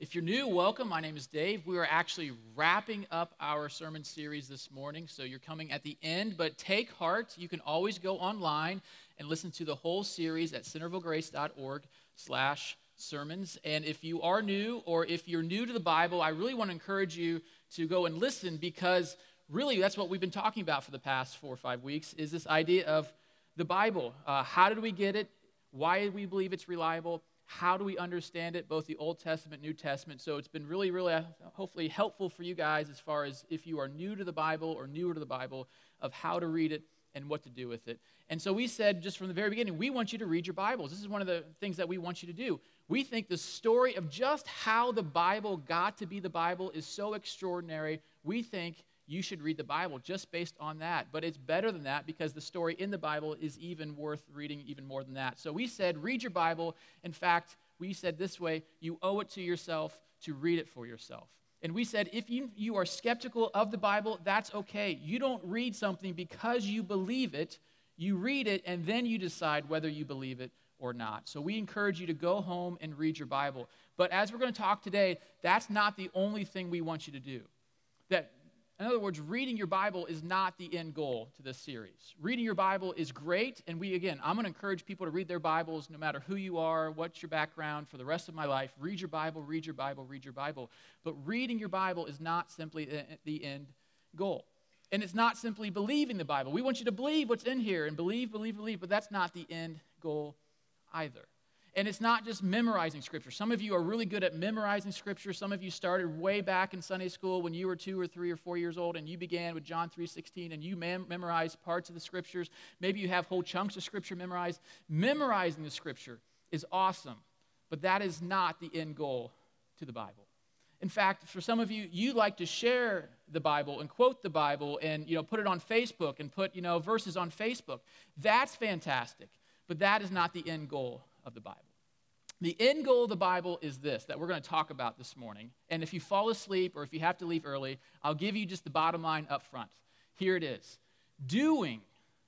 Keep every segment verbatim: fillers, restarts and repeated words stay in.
If you're new, welcome. My name is Dave. We are actually wrapping up our sermon series this morning, so you're coming at the end, but take heart. You can always go online and listen to the whole series at centervillegrace.org slash sermons. And if you are new, or if you're new to the Bible, I really want to encourage you to go and listen, because really that's what we've been talking about for the past four or five weeks, is this idea of the Bible. Uh, how did we get it? Why do we believe it's reliable? How do we understand it, both the Old Testament, New Testament? So it's been really, really, uh, hopefully helpful for you guys as far as if you are new to the Bible or newer to the Bible, of how to read it and what to do with it. And so we said just from the very beginning, we want you to read your Bibles. This is one of the things that we want you to do. We think the story of just how the Bible got to be the Bible is so extraordinary. We think you should read the Bible just based on that. But it's better than that, because the story in the Bible is even worth reading even more than that. So we said, read your Bible. In fact, we said this way, you owe it to yourself to read it for yourself. And we said, if you, you are skeptical of the Bible, that's okay. You don't read something because you believe it. You read it, and then you decide whether you believe it or not. So we encourage you to go home and read your Bible. But as we're going to talk today, that's not the only thing we want you to do. That In other words, reading your Bible is not the end goal to this series. Reading your Bible is great, and we, again, I'm going to encourage people to read their Bibles no matter who you are, what's your background, for the rest of my life. Read your Bible, read your Bible, read your Bible. But reading your Bible is not simply the end goal. And it's not simply believing the Bible. We want you to believe what's in here and believe, believe, believe, but that's not the end goal either. And it's not just memorizing Scripture. Some of you are really good at memorizing Scripture. Some of you started way back in Sunday school when you were two or three or four years old, and you began with John three sixteen, and you mem- memorized parts of the Scriptures. Maybe you have whole chunks of Scripture memorized. Memorizing the Scripture is awesome, but that is not the end goal to the Bible. In fact, for some of you, you like to share the Bible and quote the Bible and, you know, put it on Facebook and put, you know, verses on Facebook. That's fantastic, but that is not the end goal of the Bible. The end goal of the Bible is this, that we're going to talk about this morning. And if you fall asleep or if you have to leave early, I'll give you just the bottom line up front. Here it is. Doing,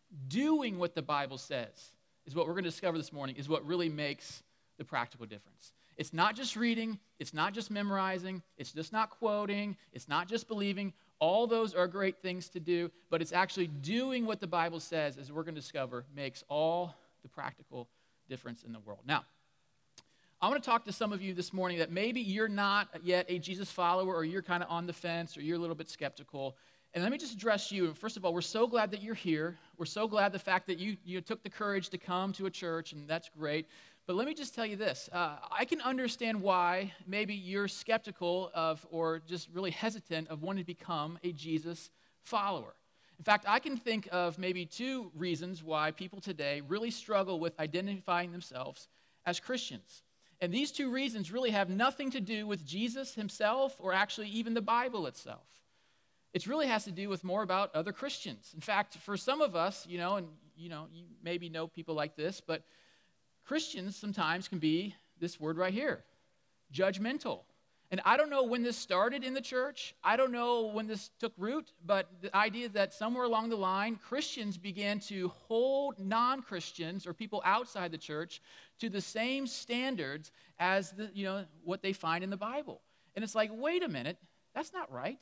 doing what the Bible says is what we're going to discover this morning, is what really makes the practical difference. It's not just reading, it's not just memorizing, it's just not quoting, it's not just believing. All those are great things to do, but it's actually doing what the Bible says, as we're going to discover, makes all the practical difference in the world. Now, I want to talk to some of you this morning that maybe you're not yet a Jesus follower, or you're kind of on the fence, or you're a little bit skeptical. And let me just address you. First of all, we're so glad that you're here. We're so glad the fact that you, you took the courage to come to a church, and that's great. But let me just tell you this. Uh, I can understand why maybe you're skeptical of, or just really hesitant of wanting to become a Jesus follower. In fact, I can think of maybe two reasons why people today really struggle with identifying themselves as Christians. And these two reasons really have nothing to do with Jesus himself, or actually even the Bible itself. It really has to do with more about other Christians. In fact, for some of us, you know, and you know, you maybe know people like this, but Christians sometimes can be this word right here, judgmental. And I don't know when this started in the church. I don't know when this took root, but the idea that somewhere along the line, Christians began to hold non-Christians or people outside the church to the same standards as the, you know, what they find in the Bible. And it's like, wait a minute, that's not right.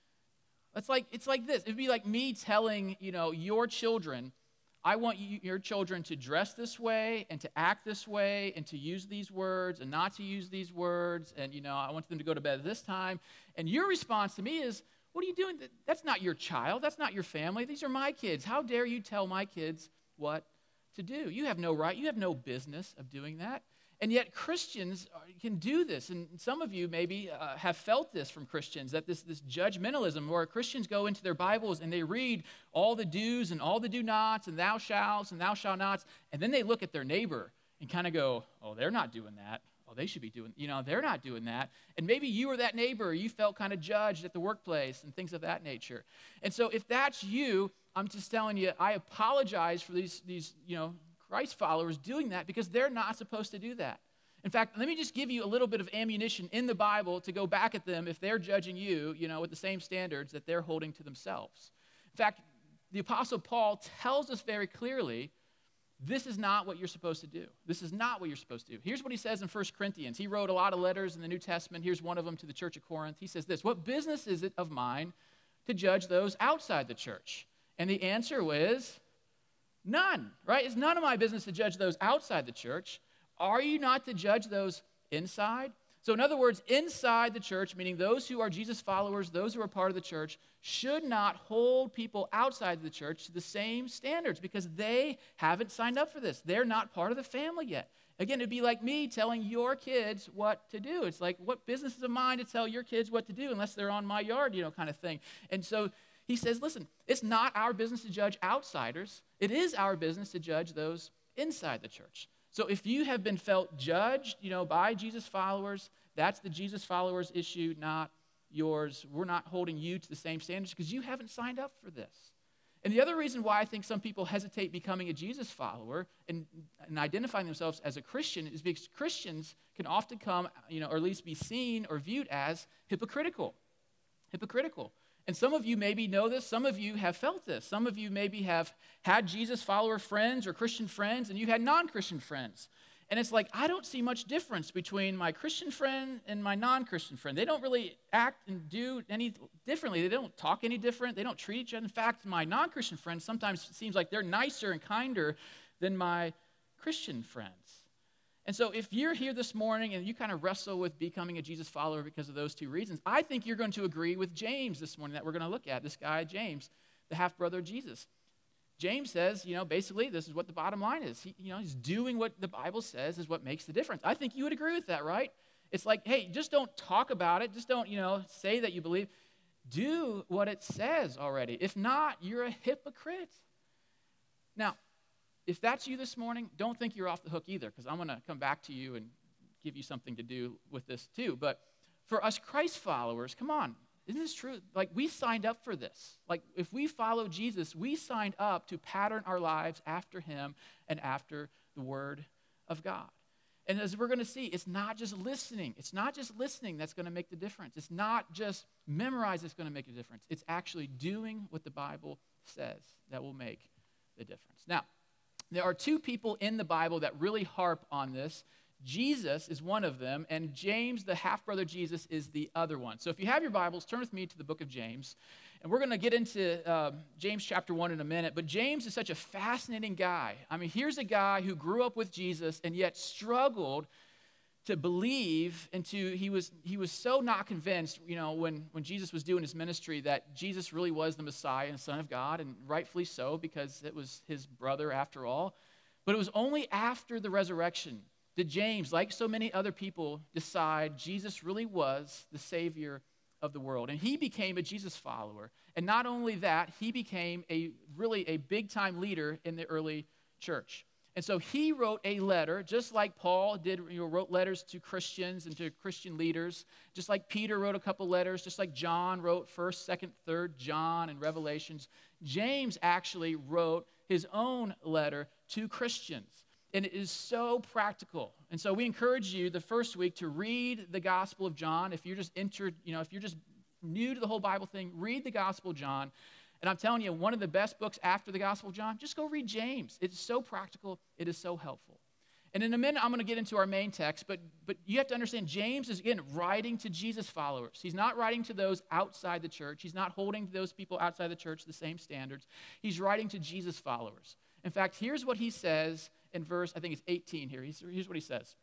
It's like it's like this. It'd be like me telling, you know, your children, I want you, your children to dress this way and to act this way and to use these words and not to use these words. And, you know, I want them to go to bed at this time. And your response to me is, what are you doing? That's not your child. That's not your family. These are my kids. How dare you tell my kids what to do? You have no right. You have no business of doing that. And yet Christians can do this. And some of you maybe uh, have felt this from Christians, that this, this judgmentalism, where Christians go into their Bibles and they read all the do's and all the do-nots and thou shalt and thou shalt nots, and then they look at their neighbor and kind of go, oh, they're not doing that. Oh, they should be doing, you know, they're not doing that. And maybe you were that neighbor, you felt kind of judged at the workplace and things of that nature. And so if that's you, I'm just telling you, I apologize for these, these you know, Christ followers doing that, because they're not supposed to do that. In fact, let me just give you a little bit of ammunition in the Bible to go back at them if they're judging you, you know, with the same standards that they're holding to themselves. In fact, the Apostle Paul tells us very clearly this is not what you're supposed to do. This is not what you're supposed to do. Here's what he says in First Corinthians. He wrote a lot of letters in the New Testament. Here's one of them to the church of Corinth. He says this, what business is it of mine to judge those outside the church? And the answer was none, right? It's none of my business to judge those outside the church. Are you not to judge those inside? So in other words, inside the church, meaning those who are Jesus followers, those who are part of the church, should not hold people outside the church to the same standards because they haven't signed up for this. They're not part of the family yet. Again, it'd be like me telling your kids what to do. It's like, what business is of mine to tell your kids what to do unless they're on my yard, you know, kind of thing. And so he says, listen, it's not our business to judge outsiders. It is our business to judge those inside the church. So if you have been felt judged, you know, by Jesus followers, that's the Jesus followers issue, not yours. We're not holding you to the same standards because you haven't signed up for this. And the other reason why I think some people hesitate becoming a Jesus follower and, and identifying themselves as a Christian is because Christians can often come, you know, or at least be seen or viewed as hypocritical. Hypocritical. And some of you maybe know this. Some of you have felt this. Some of you maybe have had Jesus follower friends or Christian friends, and you had non-Christian friends. And it's like, I don't see much difference between my Christian friend and my non-Christian friend. They don't really act and do any differently. They don't talk any different. They don't treat each other. In fact, my non-Christian friends sometimes seems like they're nicer and kinder than my Christian friends. And so if you're here this morning and you kind of wrestle with becoming a Jesus follower because of those two reasons, I think you're going to agree with James this morning that we're going to look at, this guy James, the half-brother of Jesus. James says, you know, basically this is what the bottom line is. He, you know, he's doing what the Bible says is what makes the difference. I think you would agree with that, right? It's like, hey, just don't talk about it. Just don't, you know, say that you believe. Do what it says already. If not, you're a hypocrite. Now, if that's you this morning, don't think you're off the hook either, because I'm going to come back to you and give you something to do with this too. But for us Christ followers, come on, isn't this true? Like, we signed up for this. Like, if we follow Jesus, we signed up to pattern our lives after him and after the Word of God. And as we're going to see, it's not just listening. It's not just listening that's going to make the difference. It's not just memorize that's going to make a difference. It's actually doing what the Bible says that will make the difference. Now, there are two people in the Bible that really harp on this. Jesus is one of them, and James, the half-brother Jesus, is the other one. So if you have your Bibles, turn with me to the book of James. And we're going to get into uh, James chapter one in a minute. But James is such a fascinating guy. I mean, here's a guy who grew up with Jesus and yet struggled to believe and to, he was he was so not convinced, you know, when, when Jesus was doing his ministry that Jesus really was the Messiah and Son of God, and rightfully so because it was his brother after all. But it was only after the resurrection did James, like so many other people, decide Jesus really was the Savior of the world. And he became a Jesus follower. And not only that, he became a really a big-time leader in the early church. And so he wrote a letter, just like Paul did, you know, wrote letters to Christians and to Christian leaders, just like Peter wrote a couple letters, just like John wrote first, second, third John and Revelations. James actually wrote his own letter to Christians. And it is so practical. And so we encourage you the first week to read the Gospel of John. If you're just entered, you know, if you're just new to the whole Bible thing, read the Gospel of John. And I'm telling you, one of the best books after the Gospel of John, just go read James. It's so practical. It is so helpful. And in a minute, I'm going to get into our main text, but, but you have to understand, James is, again, writing to Jesus followers. He's not writing to those outside the church. He's not holding those people outside the church the same standards. He's writing to Jesus followers. In fact, here's what he says in verse, I think it's eighteen here. He's, here's what he says.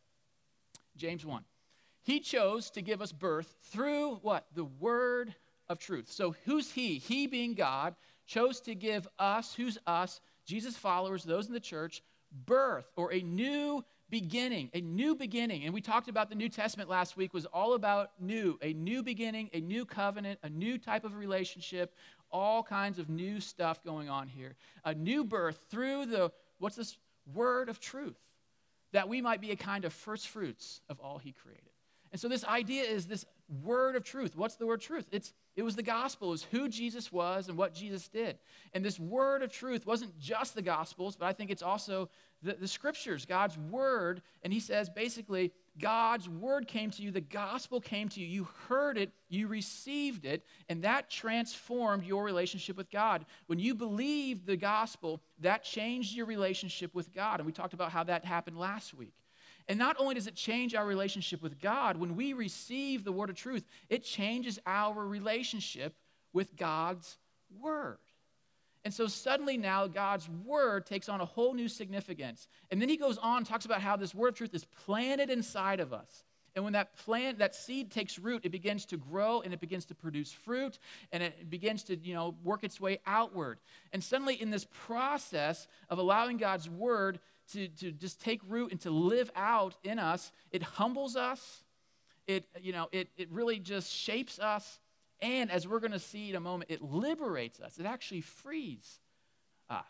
James one. He chose to give us birth through what? The word of truth. So who's he? He being God chose to give us, who's us, Jesus followers, those in the church, birth or a new beginning, a new beginning. And we talked about the New Testament last week was all about new, a new beginning, a new covenant, a new type of relationship, all kinds of new stuff going on here. A new birth through the, what's this? Word of truth, that we might be a kind of first fruits of all he created. And so this idea is this word of truth. What's the word truth? It's It was the gospel. It was who Jesus was and what Jesus did. And this word of truth wasn't just the gospels, but I think it's also the, the scriptures, God's word. And he says basically God's word came to you, the gospel came to you, you heard it, you received it, and that transformed your relationship with God. When you believed the gospel, that changed your relationship with God, and we talked about how that happened last week. And not only does it change our relationship with God, when we receive the word of truth, it changes our relationship with God's word. And so suddenly now God's word takes on a whole new significance. And then he goes on and talks about how this word of truth is planted inside of us. And when that plant, that seed takes root, it begins to grow and it begins to produce fruit and it begins to, you know, work its way outward. And suddenly in this process of allowing God's word to, to just take root and to live out in us, it humbles us. It, you know, it, it really just shapes us. And as we're going to see in a moment, it liberates us. It actually frees us.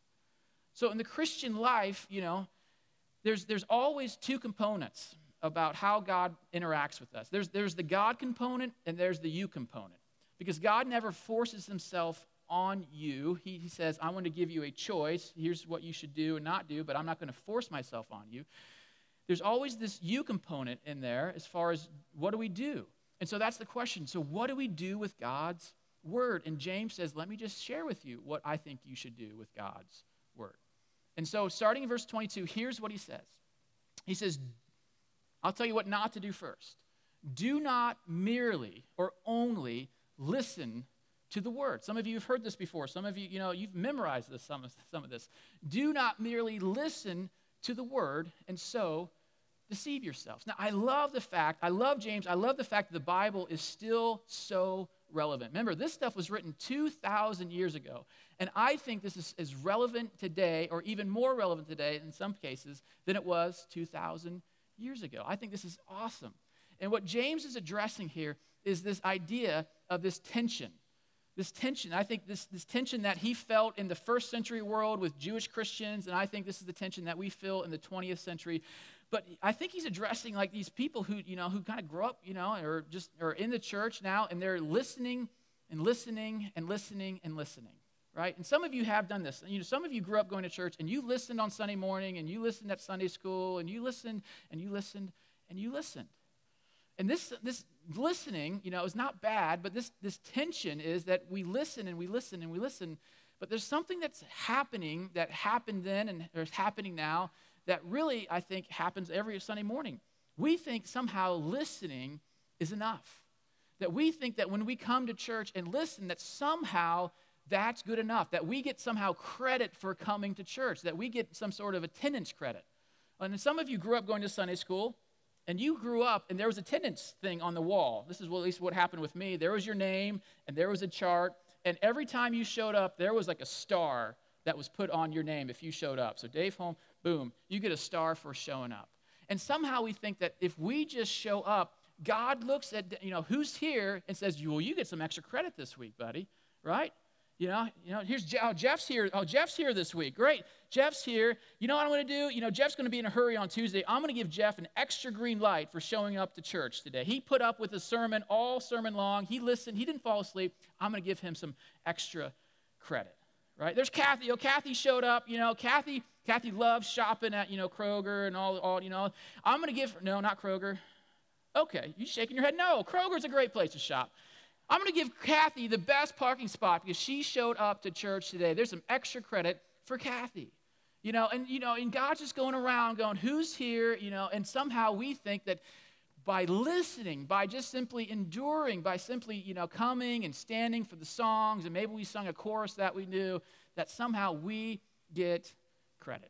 So in the Christian life, you know, there's, there's always two components about how God interacts with us. There's, there's the God component and there's the you component. Because God never forces himself on you. He, he says, I want to give you a choice. Here's what you should do and not do, but I'm not going to force myself on you. There's always this you component in there as far as what do we do? And so that's the question. So what do we do with God's word? And James says, let me just share with you what I think you should do with God's word. And so starting in verse twenty-two, here's what he says. He says, I'll tell you what not to do first. Do not merely or only listen to the word. Some of you have heard this before. Some of you, you know, you've memorized this, some of, some of this. Do not merely listen to the word and so deceive yourselves. Now, I love the fact, I love James, I love the fact that the Bible is still so relevant. Remember, this stuff was written two thousand years ago, and I think this is as relevant today, or even more relevant today in some cases, than it was two thousand years ago. I think this is awesome. And what James is addressing here is this idea of this tension. This tension, I think this, this tension that he felt in the first century world with Jewish Christians, and I think this is the tension that we feel in the twentieth century. But I think he's addressing like these people who, you know, who kind of grow up, you know, or just are in the church now, and they're listening and listening and listening and listening, right? And some of you have done this. You know, some of you grew up going to church, and you listened on Sunday morning, and you listened at Sunday school, and you listened, and you listened, and you listened. And this this listening, you know, is not bad, but this this tension is that we listen and we listen and we listen, but there's something that's happening that happened then and is happening now that really, I think, happens every Sunday morning. We think somehow listening is enough. That we think that when we come to church and listen, that somehow that's good enough. That we get somehow credit for coming to church. That we get some sort of attendance credit. And some of you grew up going to Sunday school, and you grew up, and there was an attendance thing on the wall. This is at least what happened with me. There was your name, and there was a chart, and every time you showed up, there was like a star that was put on your name if you showed up. So Dave Holm, boom, you get a star for showing up. And somehow we think that if we just show up, God looks at, you know, who's here and says, well, you get some extra credit this week, buddy, right? You know, you know, here's Je- oh, Jeff's here. Oh, Jeff's here this week. Great. Jeff's here. You know what I'm going to do? You know, Jeff's going to be in a hurry on Tuesday. I'm going to give Jeff an extra green light for showing up to church today. He put up with a sermon all sermon long. He listened. He didn't fall asleep. I'm going to give him some extra credit, right? There's Kathy. Oh, Kathy showed up. You know, Kathy Kathy loves shopping at, you know, Kroger and all, all you know. I'm going to give, no, not Kroger. Okay, you shaking your head. No, Kroger's a great place to shop. I'm going to give Kathy the best parking spot because she showed up to church today. There's some extra credit for Kathy. You know, and, you know, and God's just going around going, who's here? You know, and somehow we think that by listening, by just simply enduring, by simply, you know, coming and standing for the songs, and maybe we sung a chorus that we knew, that somehow we get credit.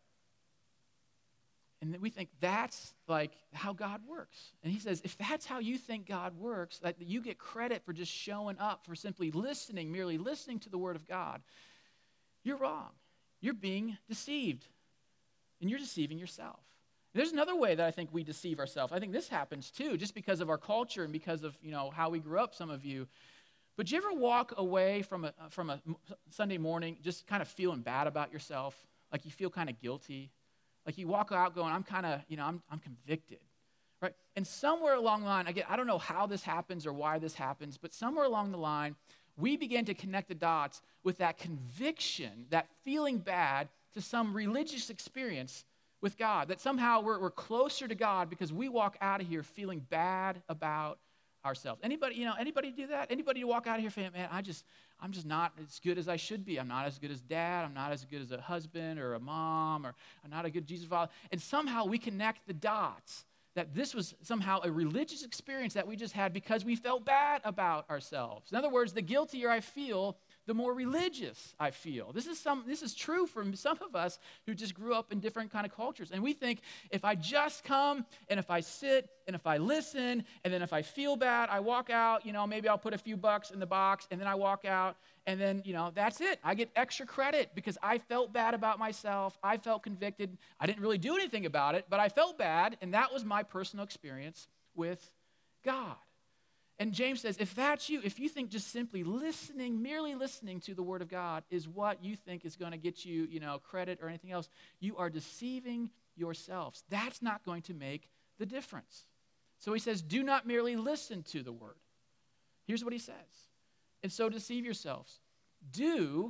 And we think that's like how God works. And he says, if that's how you think God works, that you get credit for just showing up, for simply listening, merely listening to the word of God, you're wrong. You're being deceived. And you're deceiving yourself. And there's another way that I think we deceive ourselves. I think this happens too, just because of our culture and because of, you know, how we grew up, some of you. But do you ever walk away from a, from a Sunday morning just kind of feeling bad about yourself? Like you feel kind of guilty? Like you walk out going, I'm kind of, you know, I'm I'm convicted, right? And somewhere along the line, again, I don't know how this happens or why this happens, but somewhere along the line, we begin to connect the dots with that conviction, that feeling bad, to some religious experience with God, that somehow we're, we're closer to God because we walk out of here feeling bad about ourselves. Anybody, you know, anybody do that? Anybody walk out of here saying, man, I just, I'm just not as good as I should be. I'm not as good as dad. I'm not as good as a husband or a mom, or I'm not a good Jesus father. And somehow we connect the dots that this was somehow a religious experience that we just had because we felt bad about ourselves. In other words, the guiltier I feel, the more religious I feel. This is some. This is true for some of us who just grew up in different kind of cultures. And we think, if I just come, and if I sit, and if I listen, and then if I feel bad, I walk out, you know, maybe I'll put a few bucks in the box, and then I walk out, and then, you know, that's it. I get extra credit because I felt bad about myself. I felt convicted. I didn't really do anything about it, but I felt bad, and that was my personal experience with God. And James says, if that's you, if you think just simply listening, merely listening to the Word of God is what you think is going to get you, you know, credit or anything else, you are deceiving yourselves. That's not going to make the difference. So he says, do not merely listen to the Word. Here's what he says. And so deceive yourselves. Do,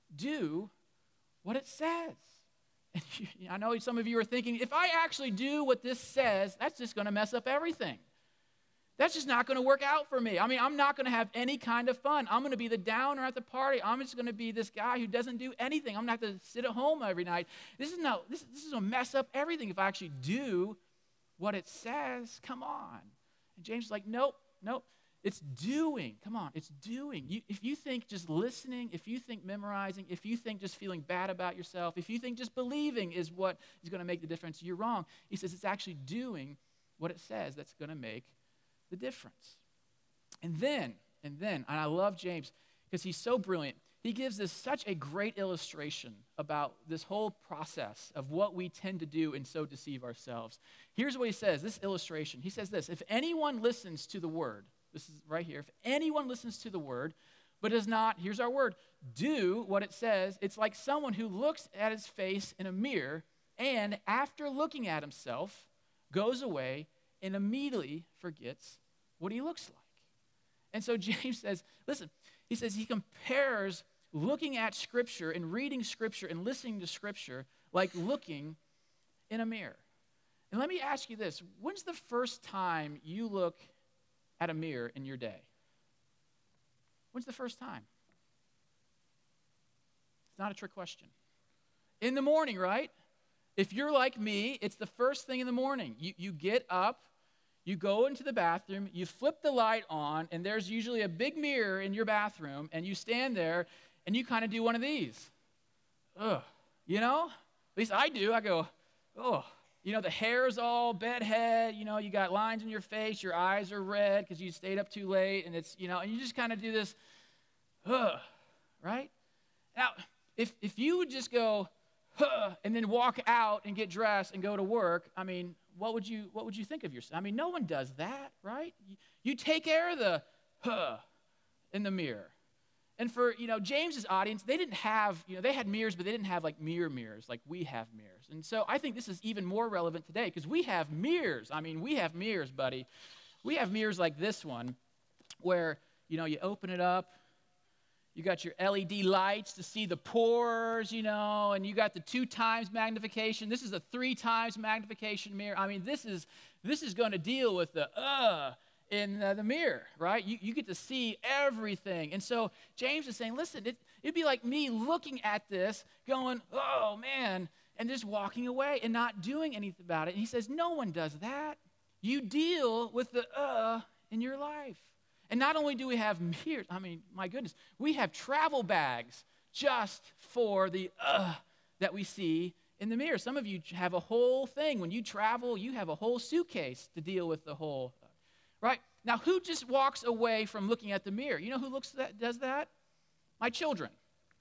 do what it says. And you, I know some of you are thinking, if I actually do what this says, that's just going to mess up everything. That's just not going to work out for me. I mean, I'm not going to have any kind of fun. I'm going to be the downer at the party. I'm just going to be this guy who doesn't do anything. I'm going to have to sit at home every night. This is no, this, this is going to mess up everything if I actually do what it says. Come on. And James is like, nope, nope. It's doing. Come on, it's doing. You, if you think just listening, if you think memorizing, if you think just feeling bad about yourself, if you think just believing is what is going to make the difference, you're wrong. He says it's actually doing what it says that's going to make the difference. And then, and then, and I love James because he's so brilliant. He gives us such a great illustration about this whole process of what we tend to do and so deceive ourselves. Here's what he says, this illustration. He says this, if anyone listens to the word, this is right here, if anyone listens to the word, but does not, here's our word, do what it says, it's like someone who looks at his face in a mirror and after looking at himself, goes away and immediately forgets what he looks like. And so James says, listen, he says he compares looking at Scripture and reading Scripture and listening to Scripture like looking in a mirror. And let me ask you this, when's the first time you look at a mirror in your day? When's the first time? It's not a trick question. In the morning, right? If you're like me, it's the first thing in the morning. You, you get up, you go into the bathroom, you flip the light on, and there's usually a big mirror in your bathroom, and you stand there, and you kind of do one of these. Ugh. You know? At least I do. I go, oh. You know, the hair's all bedhead, you know, you got lines in your face, your eyes are red because you stayed up too late, and it's, you know, and you just kind of do this, ugh, right? Now, if if you would just go, huh, and then walk out and get dressed and go to work, I mean, what would you what would you think of yourself? I mean, no one does that, right? You, you take care of the huh in the mirror. And for, you know, James's audience, they didn't have, you know, they had mirrors, but they didn't have like mirror mirrors like we have mirrors. And so I think this is even more relevant today because we have mirrors. I mean, we have mirrors, buddy. We have mirrors like this one where, you know, you open it up, you got your L E D lights to see the pores, you know, and you got the two times magnification. This is a three times magnification mirror. I mean, this is this is going to deal with the uh in uh, the mirror, right? You, you get to see everything. And so James is saying, listen, it, it'd be like me looking at this going, oh, man, and just walking away and not doing anything about it. And he says, no one does that. You deal with the uh in your life. And not only do we have mirrors, I mean, my goodness, we have travel bags just for the uh that we see in the mirror. Some of you have a whole thing. When you travel, you have a whole suitcase to deal with the whole right? Now, who just walks away from looking at the mirror? You know who looks that, does that? My children.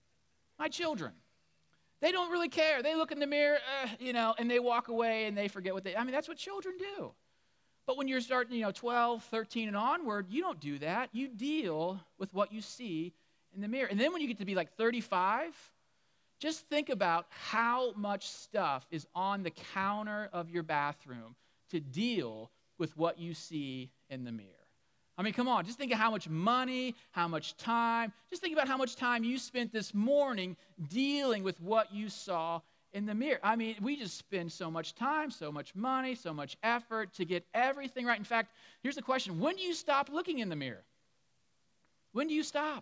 My children. They don't really care. They look in the mirror, uh, you know, and they walk away and they forget what they, I mean, that's what children do. But when you're starting, you know, twelve, thirteen and onward, you don't do that. You deal with what you see in the mirror. And then when you get to be like thirty-five, just think about how much stuff is on the counter of your bathroom to deal with what you see in the mirror. I mean, come on, just think of how much money, how much time. Just think about how much time you spent this morning dealing with what you saw in the mirror. I mean, we just spend so much time, so much money, so much effort to get everything right. In fact, here's the question. When do you stop looking in the mirror? When do you stop?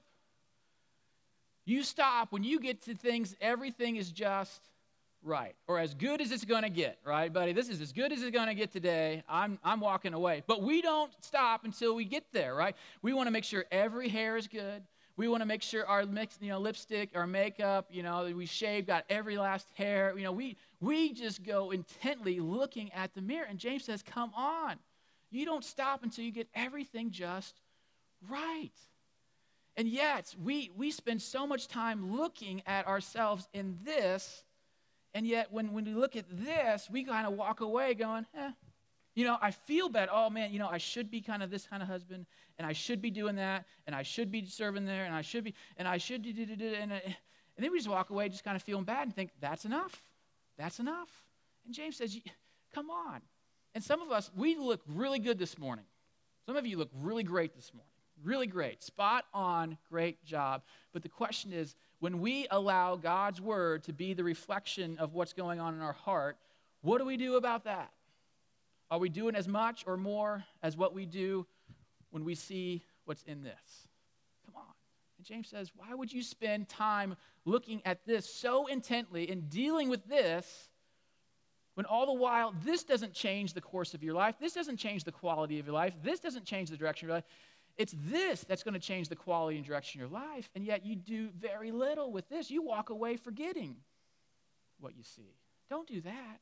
You stop when you get to things, everything is just right, or as good as it's going to get, right, buddy? This is as good as it's going to get today. I'm I'm walking away. But we don't stop until we get there, right? We want to make sure every hair is good. We want to make sure our mix, you know, lipstick, our makeup, you know, we shave, got every last hair. You know, we we just go intently looking at the mirror. And James says, come on. You don't stop until you get everything just right. And yet, we we spend so much time looking at ourselves in this. And yet, when, when we look at this, we kind of walk away going, eh, you know, I feel bad. Oh, man, you know, I should be kind of this kind of husband, and I should be doing that, and I should be serving there, and I should be, and I should do, do, do, do, and, and then we just walk away just kind of feeling bad and think, that's enough. That's enough. And James says, come on. And some of us, we look really good this morning. Some of you look really great this morning. Really great. Spot on. Great job. But the question is, when we allow God's word to be the reflection of what's going on in our heart, what do we do about that? Are we doing as much or more as what we do when we see what's in this? Come on. And James says, why would you spend time looking at this so intently and dealing with this when all the while this doesn't change the course of your life, this doesn't change the quality of your life, this doesn't change the direction of your life. It's this that's going to change the quality and direction of your life, and yet you do very little with this. You walk away forgetting what you see. Don't do that.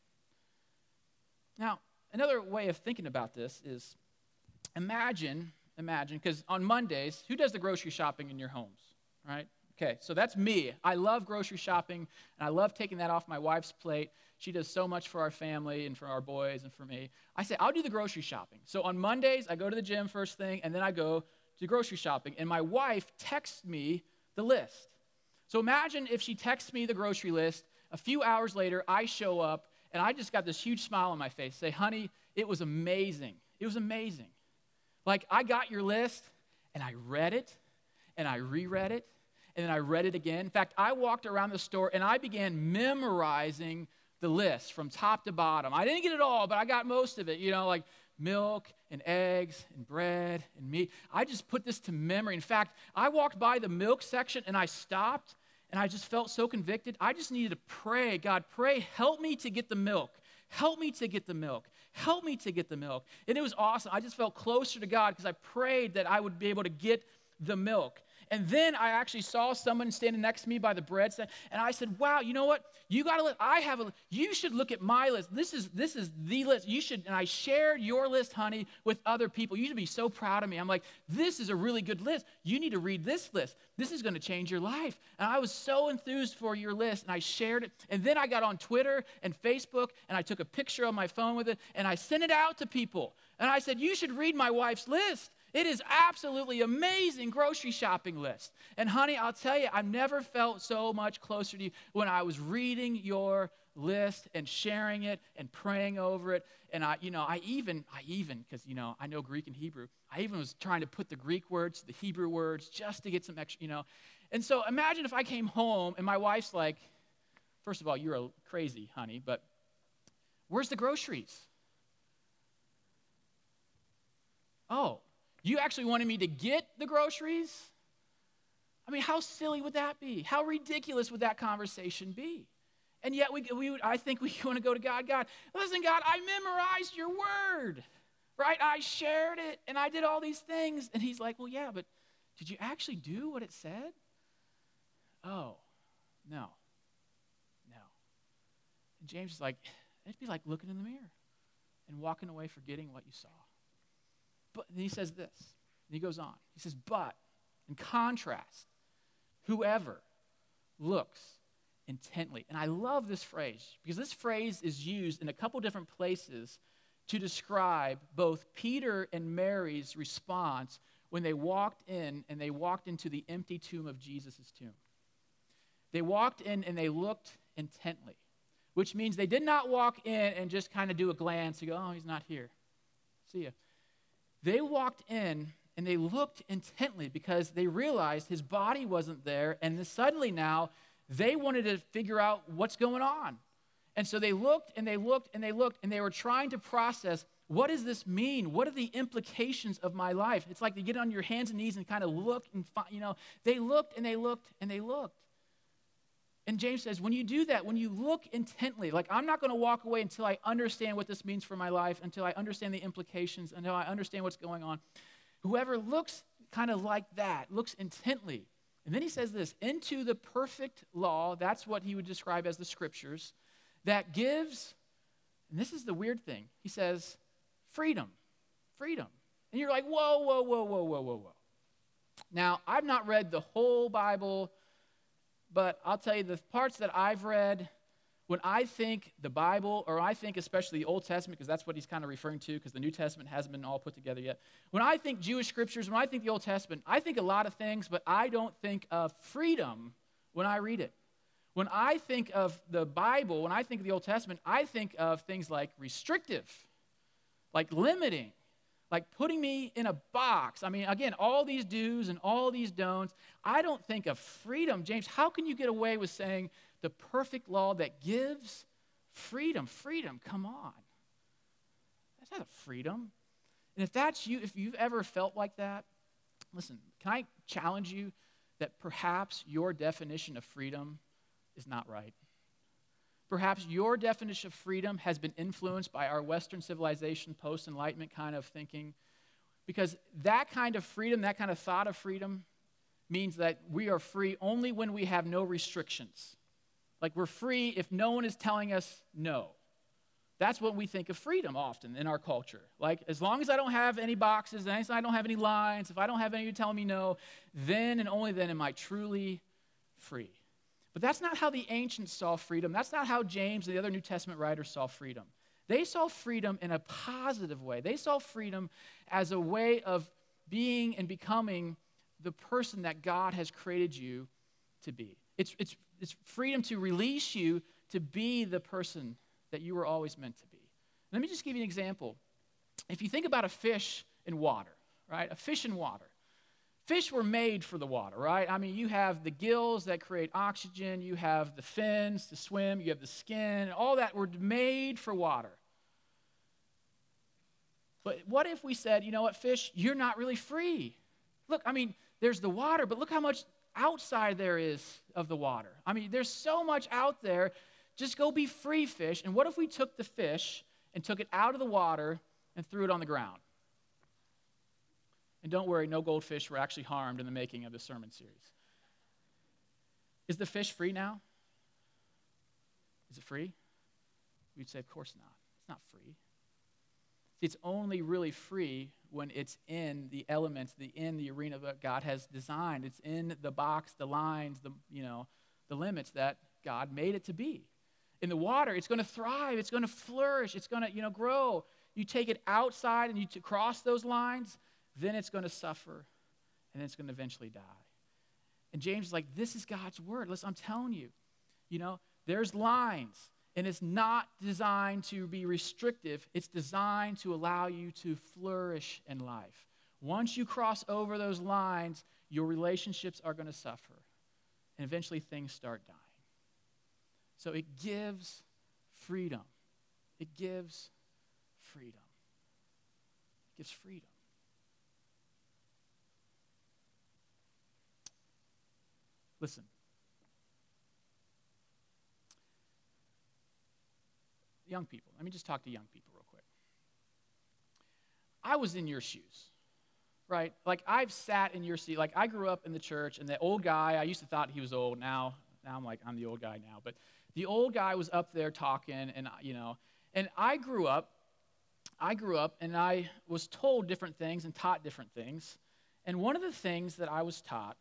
Now, another way of thinking about this is imagine, imagine, because on Mondays, who does the grocery shopping in your homes, right? Okay, so that's me. I love grocery shopping, and I love taking that off my wife's plate. She does so much for our family and for our boys and for me. I say, I'll do the grocery shopping. So on Mondays, I go to the gym first thing, and then I go to grocery shopping. And my wife texts me the list. So imagine if she texts me the grocery list. A few hours later, I show up, and I just got this huge smile on my face. Say, honey, it was amazing. It was amazing. Like, I got your list, and I read it, and I reread it, and then I read it again. In fact, I walked around the store, and I began memorizing the list from top to bottom. I didn't get it all, but I got most of it, you know, like milk and eggs and bread and meat. I just put this to memory. In fact, I walked by the milk section, and I stopped, and I just felt so convicted. I just needed to pray, God, pray, help me to get the milk. Help me to get the milk. Help me to get the milk. And it was awesome. I just felt closer to God because I prayed that I would be able to get the milk. And then I actually saw someone standing next to me by the bread stand, and I said, wow, you know what? You got to look, I have a, you should look at my list. This is, this is the list. You should, and I shared your list, honey, with other people. You should be so proud of me. I'm like, this is a really good list. You need to read this list. This is going to change your life. And I was so enthused for your list, and I shared it. And then I got on Twitter and Facebook, and I took a picture on my phone with it, and I sent it out to people. And I said, you should read my wife's list. It is absolutely amazing grocery shopping list. And honey, I'll tell you, I've never felt so much closer to you when I was reading your list and sharing it and praying over it. And I, you know, I even, I even, because, you know, I know Greek and Hebrew, I even was trying to put the Greek words to the Hebrew words just to get some extra, you know. And so imagine if I came home and my wife's like, first of all, you're a crazy, honey, but where's the groceries? Oh. You actually wanted me to get the groceries? I mean, how silly would that be? How ridiculous would that conversation be? And yet, we, we would, I think we want to go to God. God, listen, God, I memorized your word, right? I shared it, and I did all these things. And he's like, well, yeah, but did you actually do what it said? Oh, no, no. And James is like, it'd be like looking in the mirror and walking away forgetting what you saw. But and he says this, and he goes on. He says, but in contrast, whoever looks intently. And I love this phrase because this phrase is used in a couple different places to describe both Peter and Mary's response when they walked in and they walked into the empty tomb of Jesus' tomb. They walked in and they looked intently, which means they did not walk in and just kind of do a glance and go, oh, he's not here. See ya. They walked in and they looked intently because they realized his body wasn't there, and then suddenly now they wanted to figure out what's going on. And so they looked and they looked and they looked and they were trying to process, what does this mean? What are the implications of my life? It's like you get on your hands and knees and kind of look and find, you know, they looked and they looked and they looked. And James says, when you do that, when you look intently, like I'm not going to walk away until I understand what this means for my life, until I understand the implications, until I understand what's going on. Whoever looks kind of like that, looks intently. And then he says this, into the perfect law, that's what he would describe as the scriptures, that gives, and this is the weird thing, he says, freedom, freedom. And you're like, whoa, whoa, whoa, whoa, whoa, whoa, whoa. Now, I've not read the whole Bible, but I'll tell you the parts that I've read, when I think the Bible, or I think especially the Old Testament, because that's what he's kind of referring to, because the New Testament hasn't been all put together yet. When I think Jewish scriptures, when I think the Old Testament, I think a lot of things, but I don't think of freedom when I read it. When I think of the Bible, when I think of the Old Testament, I think of things like restrictive, like limiting, like putting me in a box. I mean, again, all these do's and all these don'ts. I don't think of freedom. James, how can you get away with saying the perfect law that gives freedom? Freedom, come on. That's not a freedom. And if that's you, if you've ever felt like that, listen, can I challenge you that perhaps your definition of freedom is not right? Perhaps your definition of freedom has been influenced by our Western civilization, post-Enlightenment kind of thinking, because that kind of freedom, that kind of thought of freedom means that we are free only when we have no restrictions. Like we're free if no one is telling us no. That's what we think of freedom often in our culture. Like as long as I don't have any boxes, as long as I don't have any lines, if I don't have anyone telling me no, then and only then am I truly free. But that's not how the ancients saw freedom. That's not how James and the other New Testament writers saw freedom. They saw freedom in a positive way. They saw freedom as a way of being and becoming the person that God has created you to be. It's, it's, it's freedom to release you to be the person that you were always meant to be. Let me just give you an example. If you think about a fish in water, right? A fish in water. Fish were made for the water, right? I mean, you have the gills that create oxygen, you have the fins to swim, you have the skin, all that were made for water. But what if we said, you know what, fish, you're not really free. Look, I mean, there's the water, but look how much outside there is of the water. I mean, there's so much out there. Just go be free, fish. And what if we took the fish and took it out of the water and threw it on the ground? And don't worry, no goldfish were actually harmed in the making of this sermon series. Is the fish free now? Is it free? We'd say, of course not. It's not free. See, it's only really free when it's in the elements, the in the arena that God has designed. It's in the box, the lines, the you know, the limits that God made it to be. In the water, it's going to thrive. It's going to flourish. It's going to, you know, grow. You take it outside and you to cross those lines, then it's going to suffer, and then it's going to eventually die. And James is like, this is God's word. Listen, I'm telling you, you know, there's lines, and it's not designed to be restrictive. It's designed to allow you to flourish in life. Once you cross over those lines, your relationships are going to suffer, and eventually things start dying. So it gives freedom. It gives freedom. It gives freedom. Listen. Young people. Let me just talk to young people real quick. I was in your shoes, right? Like I've sat in your seat. Like I grew up in the church, and the old guy, I used to thought he was old. Now, now I'm like, I'm the old guy now. But the old guy was up there talking, and you know, and I grew up, I grew up, and I was told different things and taught different things. And one of the things that I was taught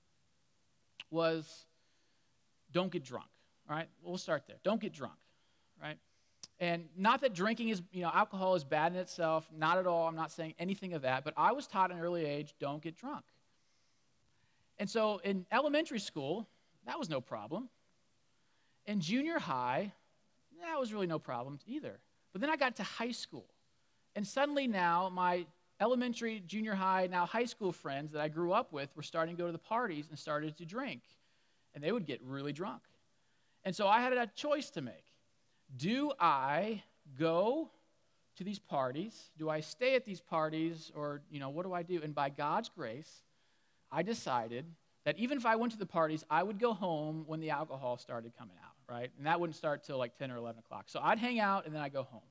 was don't get drunk, all right? We'll start there. Don't get drunk, right? And not that drinking is, you know, alcohol is bad in itself, not at all. I'm not saying anything of that, but I was taught at an early age, don't get drunk. And so in elementary school, that was no problem. In junior high, that was really no problem either. But then I got to high school, and suddenly now my elementary, junior high, now high school friends that I grew up with were starting to go to the parties and started to drink, and they would get really drunk. And so I had a choice to make. do I go to these parties? Do I stay at these parties? Or, you know, what do I do? And by God's grace, I decided that even if I went to the parties, I would go home when the alcohol started coming out, right? And that wouldn't start till like ten or eleven o'clock. So I'd hang out, and then I'd go home.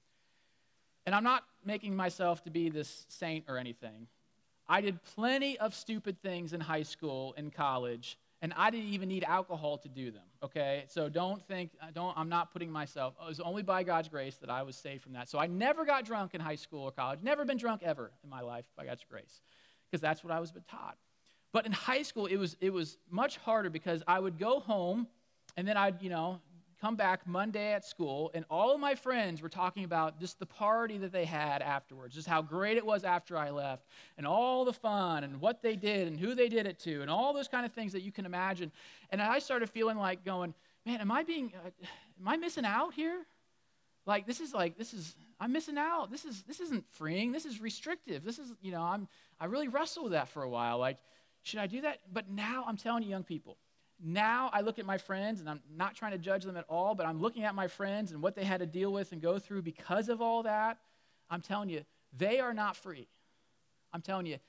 And I'm not making myself to be this saint or anything. I did plenty of stupid things in high school and college, and I didn't even need alcohol to do them, okay? So don't think, don't, I'm not putting myself, it was only by God's grace that I was saved from that. So I never got drunk in high school or college, never been drunk ever in my life by God's grace, because that's what I was taught. But in high school, it was it was much harder because I would go home, and then I'd, you know, come back Monday at school, and all of my friends were talking about just the party that they had afterwards, just how great it was after I left, and all the fun, and what they did, and who they did it to, and all those kind of things that you can imagine. And I started feeling like going, man, am I being, uh, am I missing out here? Like, this is like, this is, I'm missing out. This is, this isn't freeing. This is restrictive. This is, you know, I'm, I really wrestled with that for a while. Like, should I do that? But now I'm telling you, young people, now I look at my friends, and I'm not trying to judge them at all, but I'm looking at my friends and what they had to deal with and go through because of all that. I'm telling you, they are not free. I'm telling you,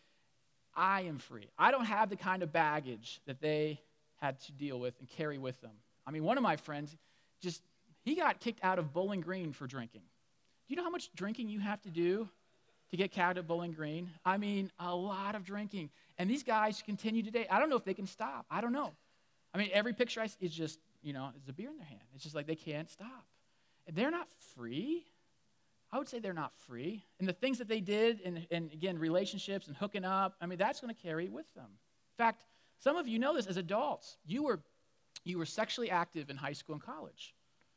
I am free. I don't have the kind of baggage that they had to deal with and carry with them. I mean, one of my friends just, he got kicked out of Bowling Green for drinking. Do you know how much drinking you have to do to get kicked out of Bowling Green? I mean, a lot of drinking. And these guys continue today. I don't know if they can stop. I don't know. I mean, every picture I see is just, you know, it's a beer in their hand. It's just like they can't stop. And they're not free. I would say they're not free. And the things that they did, and, and again, relationships and hooking up, I mean, that's going to carry with them. In fact, some of you know this as adults. You were, you were sexually active in high school and college.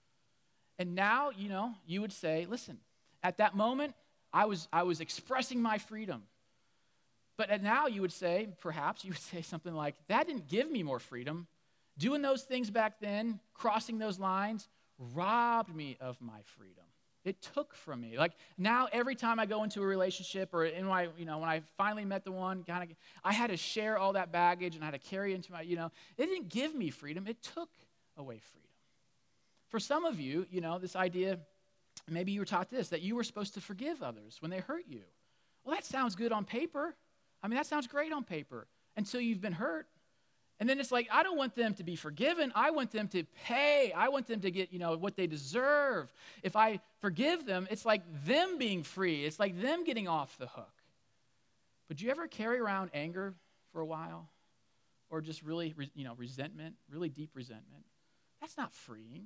And now, you know, you would say, listen, at that moment, I was, I was expressing my freedom. But now you would say, perhaps you would say something like, that didn't give me more freedom. Doing those things back then, crossing those lines, robbed me of my freedom. It took from me. Like now, every time I go into a relationship, or in my, you know, when I finally met the one, kind of, I had to share all that baggage and I had to carry into my, you know, it didn't give me freedom. It took away freedom. For some of you, you know, this idea, maybe you were taught this, that you were supposed to forgive others when they hurt you. Well, that sounds good on paper. I mean, that sounds great on paper until you've been hurt. And then it's like, I don't want them to be forgiven. I want them to pay. I want them to get, you know, what they deserve. If I forgive them, it's like them being free. It's like them getting off the hook. But do you ever carry around anger for a while? Or just really, you know, resentment, really deep resentment? That's not freeing.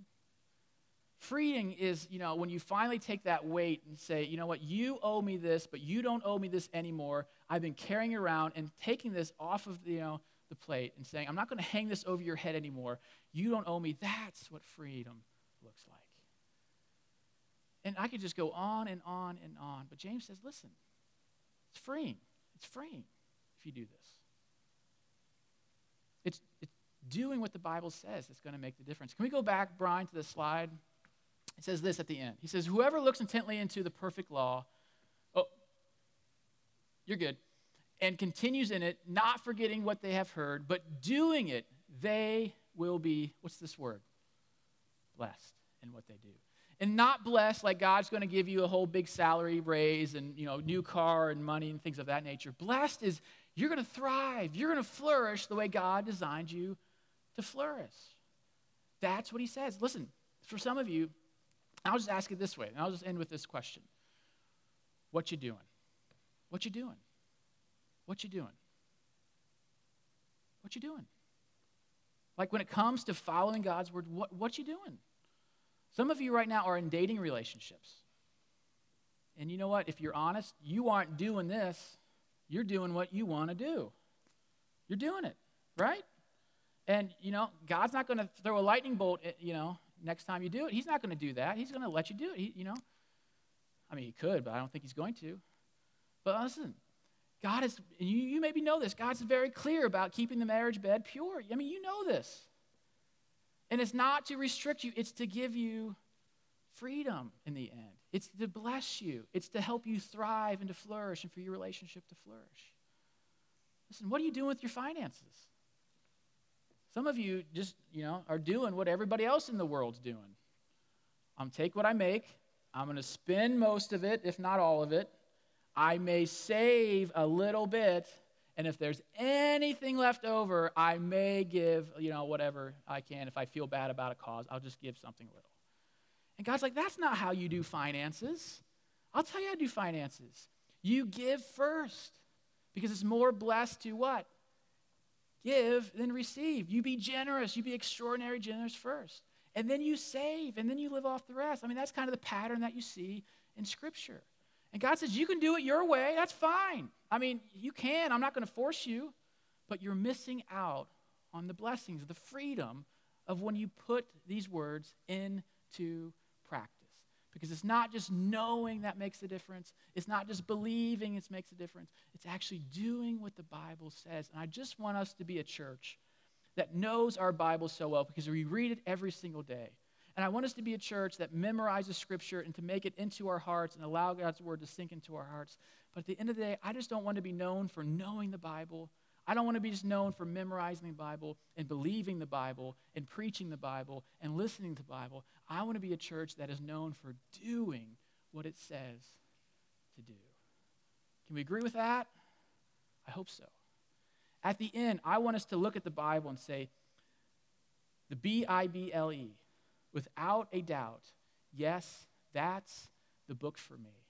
Freeing is, you know, when you finally take that weight and say, you know what, you owe me this, but you don't owe me this anymore. I've been carrying around and taking this off of, you know, the plate and saying, I'm not going to hang this over your head anymore. You don't owe me. That's what freedom looks like. And I could just go on and on and on. But James says, listen, it's freeing. It's freeing if you do this. It's, it's doing what the Bible says that's going to make the difference. Can we go back, Brian, to the slide? It says this at the end. He says, whoever looks intently into the perfect law, oh, you're good, and continues in it, not forgetting what they have heard, but doing it, they will be, what's this word? Blessed in what they do. And not blessed like God's going to give you a whole big salary raise and, you know, new car and money and things of that nature. Blessed is you're going to thrive. You're going to flourish the way God designed you to flourish. That's what he says. Listen, for some of you, I'll just ask it this way, and I'll just end with this question. What you doing? What you doing? What you doing? What you doing? Like when it comes to following God's word, what, what you doing? Some of you right now are in dating relationships. And you know what? If you're honest, you aren't doing this. You're doing what you want to do. You're doing it, right? And, you know, God's not going to throw a lightning bolt, at, you know, next time you do it. He's not going to do that. He's going to let you do it, he, you know. I mean, he could, but I don't think he's going to. But listen, God is, and you, you maybe know this, God's very clear about keeping the marriage bed pure. I mean, you know this. And it's not to restrict you. It's to give you freedom in the end. It's to bless you. It's to help you thrive and to flourish and for your relationship to flourish. Listen, what are you doing with your finances? Some of you just, you know, are doing what everybody else in the world's doing. I'm take what I make. I'm going to spend most of it, if not all of it. I may save a little bit, and if there's anything left over, I may give, you know, whatever I can. If I feel bad about a cause, I'll just give something little. And God's like, that's not how you do finances. I'll tell you how to do finances. You give first, because it's more blessed to what? Give than receive. You be generous. You be extraordinary generous first. And then you save, and then you live off the rest. I mean, that's kind of the pattern that you see in Scripture. And God says, you can do it your way. That's fine. I mean, you can. I'm not going to force you. But you're missing out on the blessings, the freedom of when you put these words into practice. Because it's not just knowing that makes a difference. It's not just believing it makes a difference. It's actually doing what the Bible says. And I just want us to be a church that knows our Bible so well because we read it every single day. And I want us to be a church that memorizes Scripture and to make it into our hearts and allow God's Word to sink into our hearts. But at the end of the day, I just don't want to be known for knowing the Bible. I don't want to be just known for memorizing the Bible and believing the Bible and preaching the Bible and listening to the Bible. I want to be a church that is known for doing what it says to do. Can we agree with that? I hope so. At the end, I want us to look at the Bible and say, the B I B L E, without a doubt, yes, that's the book for me.